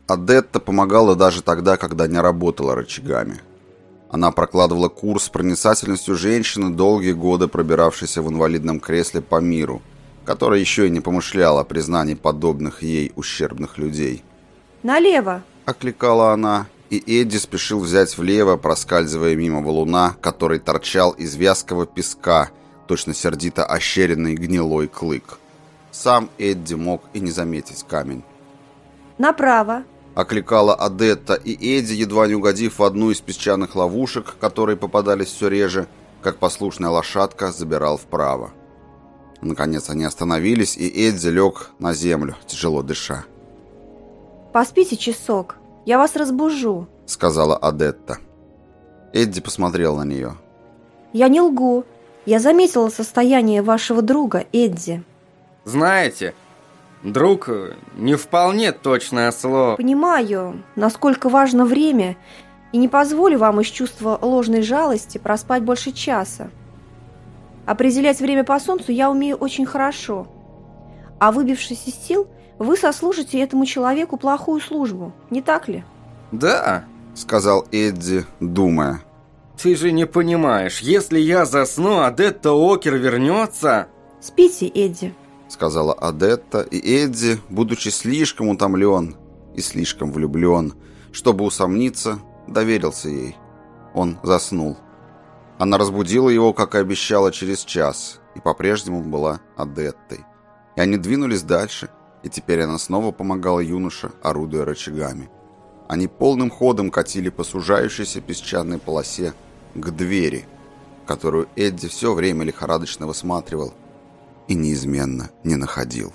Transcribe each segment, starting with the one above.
Адетта помогала даже тогда, когда не работала рычагами. Она прокладывала курс с проницательностью женщины, долгие годы пробиравшейся в инвалидном кресле по миру, которая еще и не помышляла о признании подобных ей ущербных людей. «Налево!» — окликала она, и Эдди спешил взять влево, проскальзывая мимо валуна, который торчал из вязкого песка, точно сердито ощеренный гнилой клык. Сам Эдди мог и не заметить камень. «Направо!» — окликала Адетта, и Эдди, едва не угодив в одну из песчаных ловушек, которые попадались все реже, как послушная лошадка, забирал вправо. Наконец они остановились, и Эдди лег на землю, тяжело дыша. «Поспите часок, я вас разбужу», — сказала Адетта. Эдди посмотрел на нее. «Я не лгу. Я заметила состояние вашего друга, Эдди». «Знаете, друг не вполне точное слово». «Понимаю, насколько важно время, и не позволю вам из чувства ложной жалости проспать больше часа. Определять время по солнцу я умею очень хорошо. А выбившись из сил, вы сослужите этому человеку плохую службу, не так ли?» «Да», — сказал Эдди, думая. «Ты же не понимаешь, если я засну, Адетта Окер вернется...» «Спите, Эдди», — сказала Адетта, и Эдди, будучи слишком утомлен и слишком влюблен, чтобы усомниться, доверился ей. Он заснул. Она разбудила его, как и обещала, через час, и по-прежнему была Адеттой. И они двинулись дальше, и теперь она снова помогала юноше, орудуя рычагами. Они полным ходом катили по сужающейся песчаной полосе к двери, которую Эдди все время лихорадочно высматривал и неизменно не находил.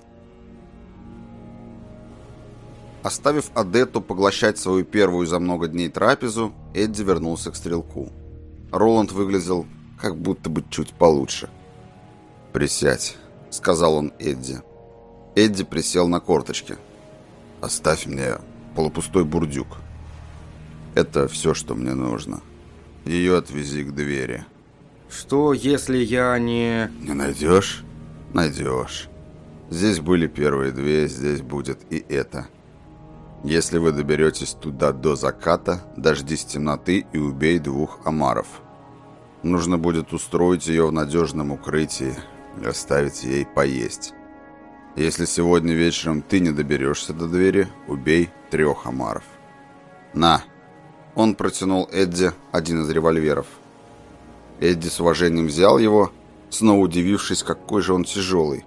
Оставив Адетту поглощать свою первую за много дней трапезу, Эдди вернулся к стрелку. Роланд выглядел как будто бы чуть получше. «Присядь», — сказал он Эдди. Эдди присел на корточки. «Оставь мне полупустой бурдюк. Это все, что мне нужно. Ее отвези к двери». «Что, если я не...» «Не найдешь? Найдешь. Здесь были первые две, здесь будет и это. Если вы доберетесь туда до заката, дождись темноты и убей 2 омаров. Нужно будет устроить ее в надежном укрытии и оставить ей поесть. Если сегодня вечером ты не доберешься до двери, убей 3 омаров. На!» Он протянул Эдди один из револьверов. Эдди с уважением взял его, снова удивившись, какой же он тяжелый.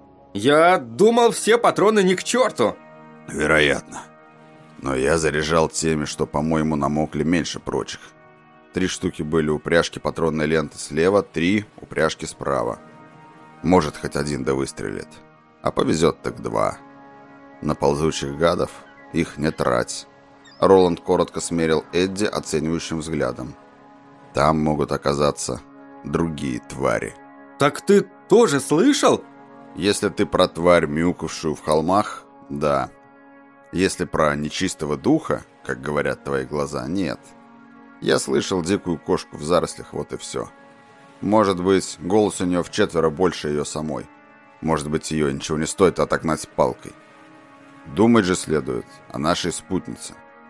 «Я думал, все патроны ни к черту». «Вероятно. Но я заряжал теми, что, по-моему, намокли меньше прочих. 3 штуки были у пряжки патронной ленты слева, 3 у пряжки справа. Может, хоть один да выстрелит. А повезет так 2. На ползучих гадов их не трать». Роланд коротко смерил Эдди оценивающим взглядом. «Там могут оказаться другие твари». «Так ты тоже слышал?» «Если ты про тварь, мяукавшую в холмах, да. Если про нечистого духа, как говорят твои глаза, нет. Я слышал дикую кошку в зарослях, вот и все. Может быть, голос у нее в 4 больше ее самой. Может быть, ее ничего не стоит отогнать палкой. Думать же следует о нашей спутнице.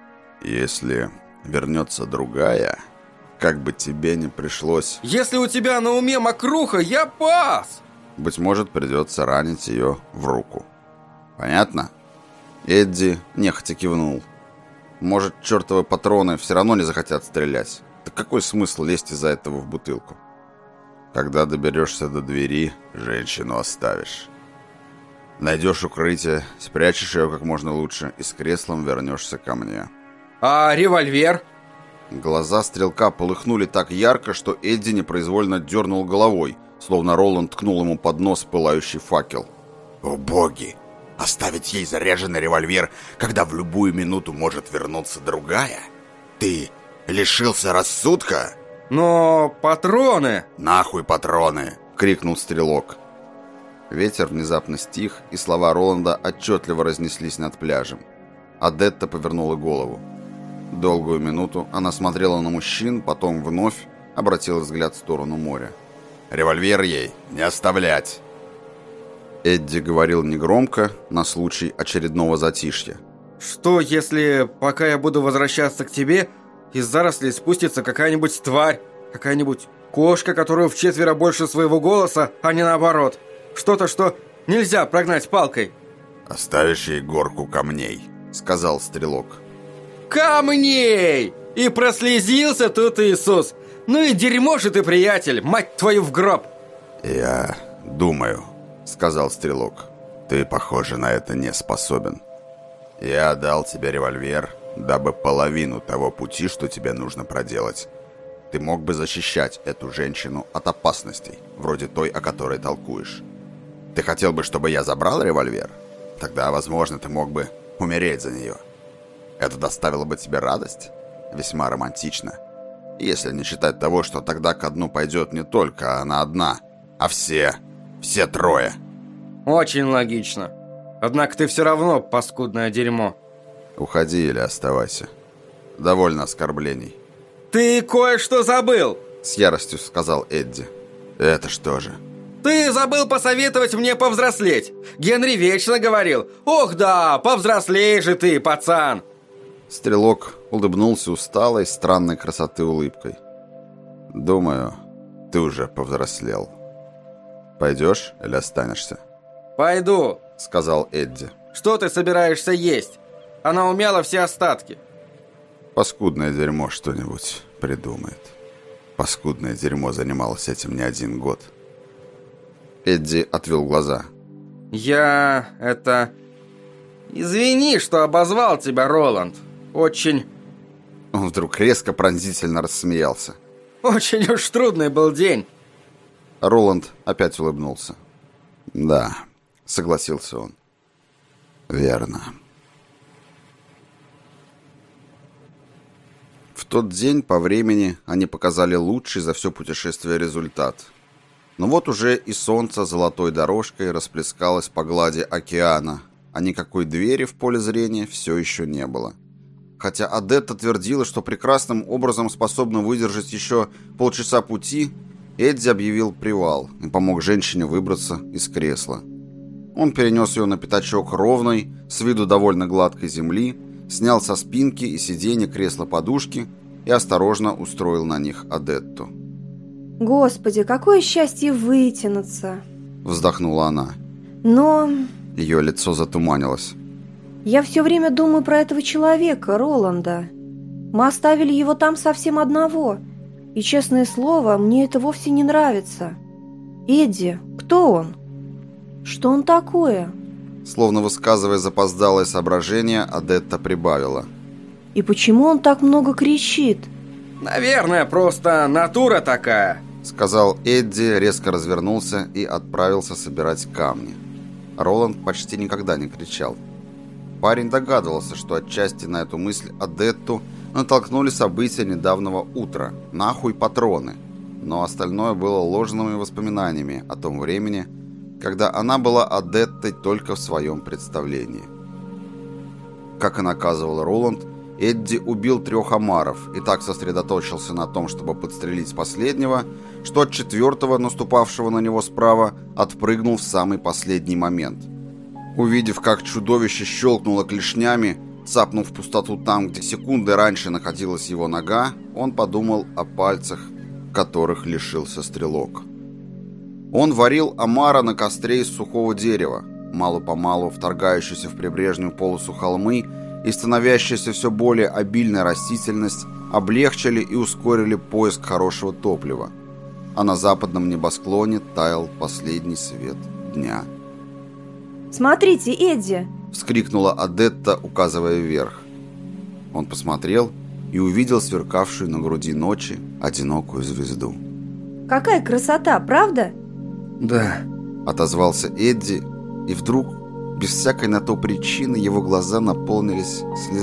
Если вернется другая, как бы тебе не пришлось...» «Если у тебя на уме мокруха, я пас!» «Быть может, придется ранить ее в руку. Понятно?» Эдди нехотя кивнул. «Может, чертовы патроны все равно не захотят стрелять. Так какой смысл лезть из-за этого в бутылку? Когда доберешься до двери, женщину оставишь. Найдешь укрытие, спрячешь ее как можно лучше и с креслом вернешься ко мне». «А револьвер?» Глаза стрелка полыхнули так ярко, что Эдди непроизвольно дернул головой, словно Роланд ткнул ему под нос пылающий факел. «О боги! Оставить ей заряженный револьвер, когда в любую минуту может вернуться другая? Ты лишился рассудка?» «Но патроны...» «Нахуй патроны!» — крикнул стрелок. Ветер внезапно стих, и слова Роланда отчетливо разнеслись над пляжем. Адетта повернула голову. Долгую минуту она смотрела на мужчин, потом вновь обратила взгляд в сторону моря. «Револьвер ей не оставлять!» Эдди говорил негромко, на случай очередного затишья. Что, если, пока я буду возвращаться к тебе, из зарослей спустится какая-нибудь тварь, какая-нибудь кошка, которую вчетверо больше своего голоса, а не наоборот? Что-то, что нельзя прогнать палкой. «Оставишь ей горку камней», — сказал стрелок. Камней! И прослезился тут Иисус. Ну и дерьмо же ты, приятель, мать твою в гроб. «Я думаю», — сказал стрелок, — «ты, похоже, на это не способен. Я дал тебе револьвер, дабы половину того пути, что тебе нужно проделать. Ты мог бы защищать эту женщину от опасностей, вроде той, о которой толкуешь. Ты хотел бы, чтобы я забрал револьвер? Тогда, возможно, ты мог бы умереть за нее. Это доставило бы тебе радость? Весьма романтично. Если не считать того, что тогда ко дну пойдет не только она одна, а все трое». Очень логично. Однако ты все равно паскудное дерьмо. «Уходи или оставайся. Довольно оскорблений». Ты кое-что забыл, С яростью сказал Эдди. «Это что же?» Ты забыл посоветовать мне повзрослеть. Генри вечно говорил: ох да, повзрослей же ты, пацан. Стрелок улыбнулся усталой, странной красоты улыбкой. «Думаю, ты уже повзрослел. Пойдешь или останешься?» Пойду, сказал Эдди. Что ты собираешься есть? Она умяла все остатки. Паскудное дерьмо что-нибудь придумает. Паскудное дерьмо занималось этим не 1 год. Эдди отвел глаза. Извини, что обозвал тебя, Роланд. Очень... Он вдруг резко пронзительно рассмеялся. Очень уж трудный был день. Роланд опять улыбнулся. «Да», — согласился он. «Верно». В тот день по времени они показали лучший за все путешествие результат. Но вот уже и солнце золотой дорожкой расплескалось по глади океана, а никакой двери в поле зрения все еще не было. Хотя Адетта твердила, что прекрасным образом способна выдержать еще полчаса пути, Эдди объявил привал и помог женщине выбраться из кресла. Он перенес ее на пятачок ровной, с виду довольно гладкой земли, снял со спинки и сиденья кресла-подушки и осторожно устроил на них Адетту. «Господи, какое счастье вытянуться!» Вздохнула она. «Но...» Ее лицо затуманилось. «Я все время думаю про этого человека, Роланда. Мы оставили его там совсем одного. И, честное слово, мне это вовсе не нравится. Эдди, кто он? Что он такое?» Словно высказывая запоздалое соображение, Адетта прибавила. «И почему он так много кричит?» Наверное, просто натура такая, сказал Эдди, резко развернулся и отправился собирать камни. Роланд почти никогда не кричал. Парень догадывался, что отчасти на эту мысль Адетту натолкнули события недавнего утра. Нахуй патроны. Но остальное было ложными воспоминаниями о том времени, когда она была Адеттой только в своем представлении. Как и наказывал Роланд, Эдди убил 3 омаров и так сосредоточился на том, чтобы подстрелить последнего, что от 4-го, наступавшего на него справа, отпрыгнул в самый последний момент. Увидев, как чудовище щелкнуло клешнями, цапнув пустоту там, где секунды раньше находилась его нога, он подумал о пальцах, которых лишился стрелок. Он варил омара на костре из сухого дерева. Мало-помалу вторгающиеся в прибрежную полосу холмы и становящаяся все более обильная растительность облегчили и ускорили поиск хорошего топлива. А на западном небосклоне таял последний свет дня. «Смотрите, Эдди!» — вскрикнула Адетта, указывая вверх. Он посмотрел и увидел сверкавшую на груди ночи одинокую звезду. «Какая красота, правда?» Да, отозвался Эдди, и вдруг, без всякой на то причины, его глаза наполнились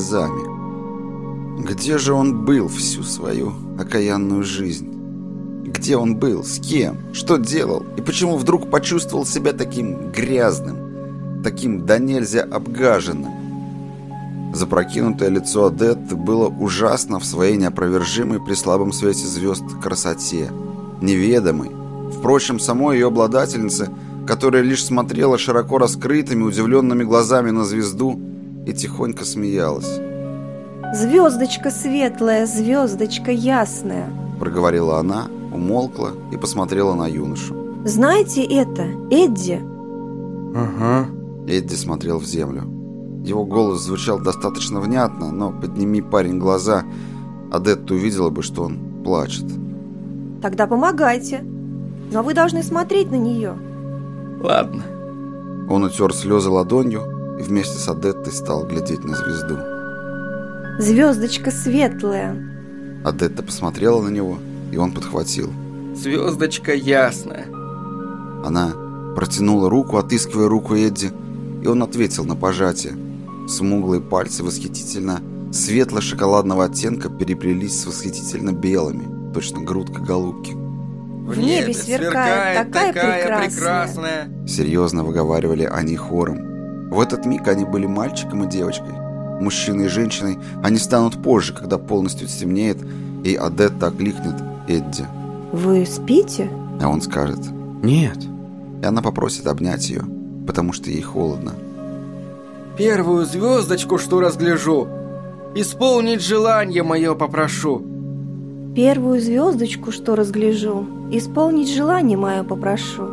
слезами. Где же он был всю свою окаянную жизнь? Где он был? С кем? Что делал? И почему вдруг почувствовал себя таким грязным, таким до нельзя обгаженным? Запрокинутое лицо Адетты было ужасно в своей неопровержимой при слабом свете звезд красоте, неведомой. Впрочем, самой ее обладательнице, которая лишь смотрела широко раскрытыми, удивленными глазами на звезду, и тихонько смеялась. «Звездочка светлая, звездочка ясная», — проговорила она, умолкла и посмотрела на юношу. «Знаете это, Эдди?» Ага. Эдди смотрел в землю. Его голос звучал достаточно внятно, но подними парень глаза, Одетта увидела бы, что он плачет. «Тогда помогайте. Но вы должны смотреть на нее». Ладно. Он утер слезы ладонью и вместе с Одеттой стал глядеть на звезду. «Звездочка светлая». Одетта посмотрела на него, и он подхватил. «Звездочка ясная». Она протянула руку, отыскивая руку Эдди, и он ответил на пожатие. Смуглые пальцы восхитительно светло-шоколадного оттенка переплелись с восхитительно белыми, точно грудка голубки. В небе сверкает такая прекрасная. Серьезно выговаривали они хором. В этот миг они были мальчиком и девочкой. Мужчиной и женщиной они станут позже, когда полностью стемнеет, и Одетта окликнет Эдди. «Вы спите?» А он скажет «Нет». И она попросит обнять ее, потому что ей холодно. «Первую звездочку, что разгляжу, исполнить желание мое попрошу». «Первую звездочку, что разгляжу, исполнить желание мое попрошу».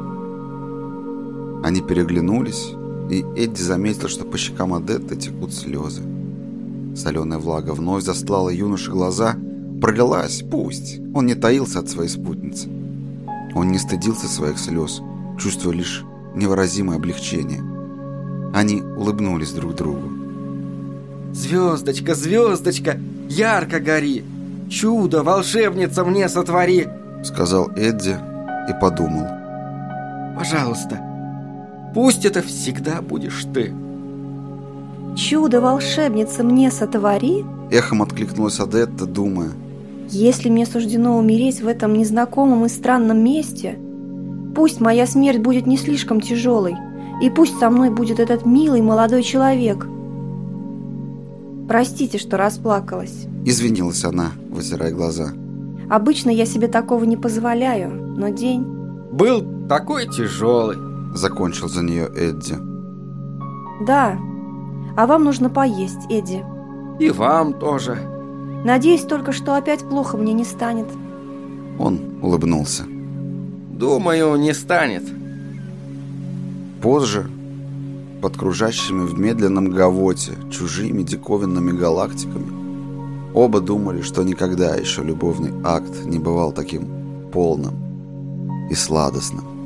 Они переглянулись, и Эдди заметил, что по щекам Одетты текут слезы. Соленая влага вновь застлала юноше глаза, пролилась, пусть. Он не таился от своей спутницы. Он не стыдился своих слез, чувствуя лишь невыразимое облегчение. Они улыбнулись друг другу. «Звездочка, звездочка, ярко гори! Чудо, волшебница мне сотвори!» Сказал Эдди и подумал. «Пожалуйста, пусть это всегда будешь ты». «Чудо, волшебница, мне сотвори!» Эхом откликнулась Одетта, думая. «Если мне суждено умереть в этом незнакомом и странном месте, пусть моя смерть будет не слишком тяжелой, и пусть со мной будет этот милый молодой человек. Простите, что расплакалась». Извинилась она, вытирая глаза. «Обычно я себе такого не позволяю, но день...» «Был такой тяжелый», — закончил за нее Эдди. «Да, а вам нужно поесть, Эдди». «И вам тоже». «Надеюсь только, что опять плохо мне не станет». Он улыбнулся. «Думаю, не станет». Позже, под кружащими в медленном гавоте чужими диковинными галактиками, оба думали, что никогда еще любовный акт не бывал таким полным и сладостным.